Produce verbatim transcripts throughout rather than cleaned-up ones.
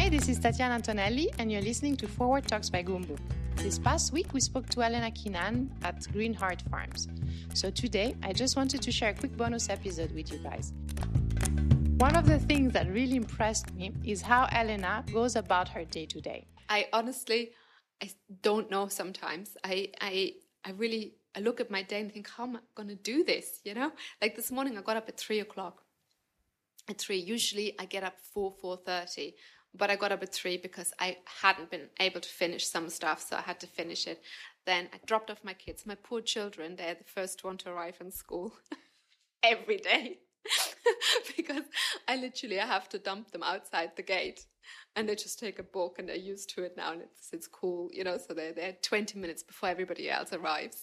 Hi, this is Tatiana Antonelli, and you're listening to Forward Talks by Goombook. This past week, we spoke to Elena Keenan at Green Heart Farms. So today, I just wanted to share a quick bonus episode with you guys. One of the things that really impressed me is how Elena goes about her day-to-day. I honestly, I don't know sometimes. I, I, I really, I look at my day and think, how am I going to do this, you know? Like this morning, I got up at three o'clock. At three, usually I get up four, four thirty. But I got up at three because I hadn't been able to finish some stuff, so I had to finish it. Then I dropped off my kids, my poor children. They're the first one to arrive in school every day because I literally I have to dump them outside the gate, and they just take a book and they're used to it now, and it's it's cool, you know. So they're there twenty minutes before everybody else arrives.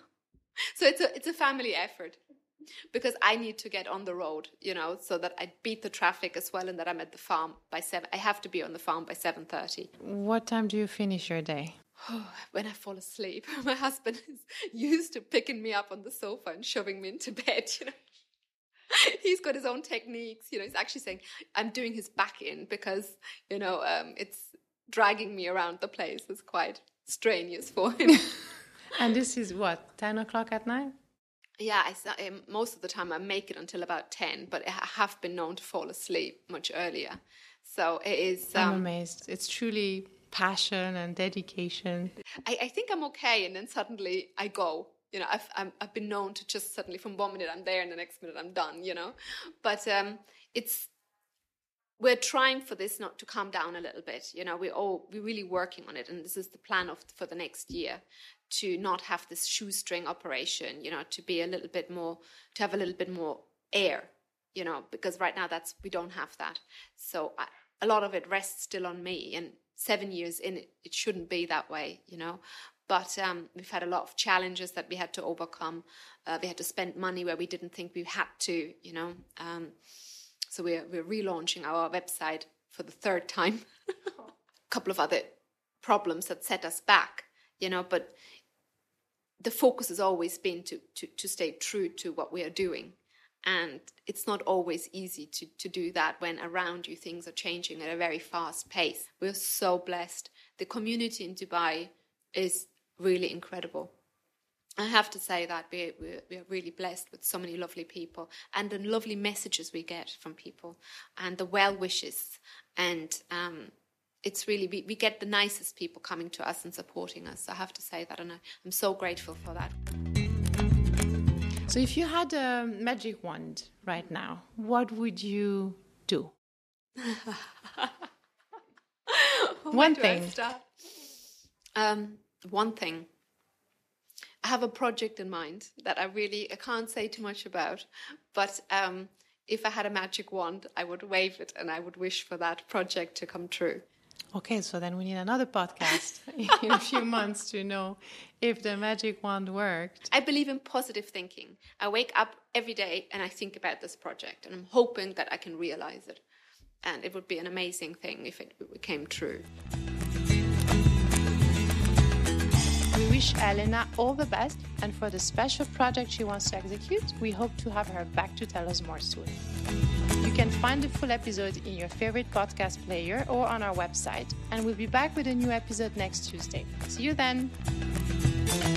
So it's a it's a family effort. Because I need to get on the road, you know, so that I beat the traffic as well, and that I'm at the farm by seven. I have to be on the farm by seven thirty. What time do you finish your day? When I fall asleep. My husband is used to picking me up on the sofa and shoving me into bed, you know. He's got his own techniques, you know. He's actually saying I'm doing his back in because, you know, um, it's dragging me around the place. It's quite strenuous for him. And this is what, ten o'clock at night? Yeah, I, um, most of the time I make it until about ten, but I have been known to fall asleep much earlier. So it is... Um, I'm amazed. It's truly passion and dedication. I, I think I'm okay, and then suddenly I go. You know, I've, I'm, I've been known to just suddenly from one minute I'm there and the next minute I'm done, you know. But um, it's... We're trying for this not to calm down a little bit. You know, we're all, we're really working on it, and this is the plan of for the next year, to not have this shoestring operation, you know, to be a little bit more, to have a little bit more air, you know, because right now that's, we don't have that. So I, a lot of it rests still on me, and seven years in it, it shouldn't be that way, you know. But um, we've had a lot of challenges that we had to overcome. Uh, we had to spend money where we didn't think we had to, you know. Um, so we're, we're relaunching our website for the third time. A couple of other problems that set us back, you know, but the focus has always been to, to, to stay true to what we are doing. And it's not always easy to, to do that when around you things are changing at a very fast pace. We're so blessed. The community in Dubai is really incredible. I have to say that we, we, we are really blessed with so many lovely people, and the lovely messages we get from people, and the well wishes. And um, it's really, we, we get the nicest people coming to us and supporting us. I have to say that, and I, I'm so grateful for that. So if you had a magic wand right now, what would you do? One thing. Um, one thing. I have a project in mind that I really, I can't say too much about, but um, if I had a magic wand, I would wave it and I would wish for that project to come true. Okay, so then we need another podcast in a few months to know if the magic wand worked. I believe in positive thinking. I wake up every day and I think about this project, and I'm hoping that I can realize it. And it would be an amazing thing if it came true. We wish Elena all the best, and for the special project she wants to execute, we hope to have her back to tell us more soon. You can find the full episode in your favorite podcast player or on our website, and we'll be back with a new episode next Tuesday. See you then!